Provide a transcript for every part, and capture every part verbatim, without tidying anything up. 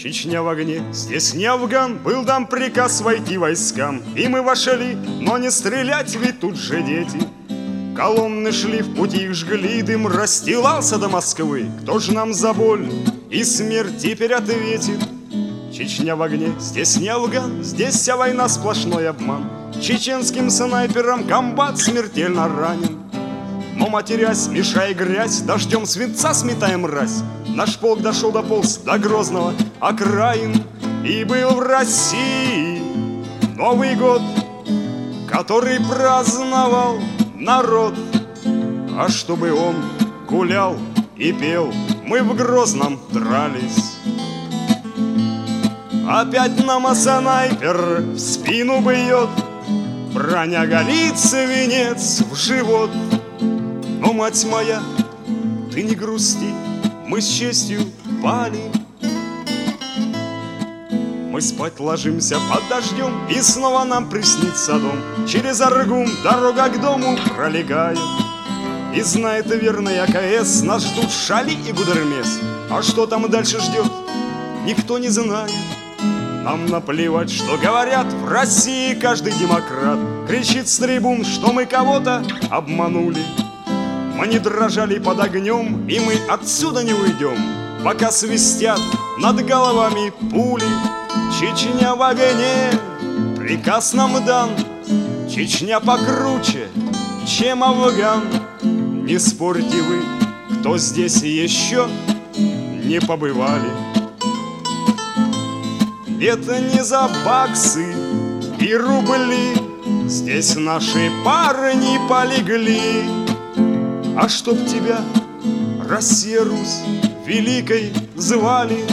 Чечня в огне, здесь не Афган. Был дан приказ войти войскам, и мы вошли, но не стрелять, ведь тут же дети. Колонны шли, в пути их жгли, дым расстилался до Москвы. Кто ж нам за боль и смерть теперь ответит? Чечня в огне, здесь не Афган. Здесь вся война сплошной обман. Чеченским снайперам комбат смертельно ранен. Но матерясь, мешая грязь, дождем свинца сметая мразь, наш полк дошел до полз, до Грозного окраин. И был в России Новый год, который праздновал народ. А чтобы он гулял и пел, мы в Грозном дрались. Опять нам снайпер в спину бьет, броня горит, свинец в живот. Но, мать моя, ты не грусти, мы с честью пали. Мы спать ложимся под дождем, и снова нам приснится дом. Через Аргун дорога к дому пролегает, и знает верный АКС, нас ждут Шали и Гудермес. А что там дальше ждет, никто не знает. Нам наплевать, что говорят, в России каждый демократ кричит с трибун, что мы кого-то обманули. Мы не дрожали под огнем, и мы отсюда не уйдем, пока свистят над головами пули. Чечня в огне, приказ нам дан, Чечня покруче, чем Афган. Не спорьте вы, кто здесь еще не побывали. Это не за баксы и рубли, здесь наши парни полегли. А чтоб тебя, Россия, Русь, великой звали.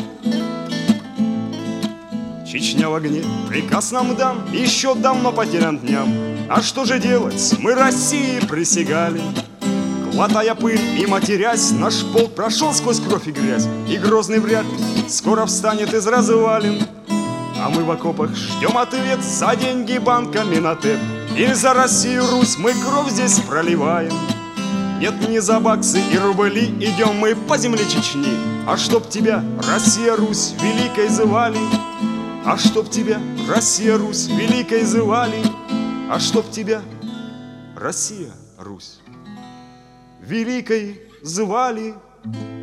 Чечня в огне, приказ нам дан, еще давно потерян дням. А что же делать, мы России присягали. Глотая пыль и матерясь, наш полк прошел сквозь кровь и грязь, и Грозный вряд ли скоро встанет из развалин. А мы в окопах ждем ответ за деньги банка Минотеп. Или за Россию, Русь, мы кровь здесь проливаем. Нет, не за баксы и рубли идем мы по земле Чечни. А чтоб тебя, Россия, Русь, великой звали. А чтоб тебя, Россия, Русь, великой звали. А чтоб тебя, Россия, Русь, великой звали.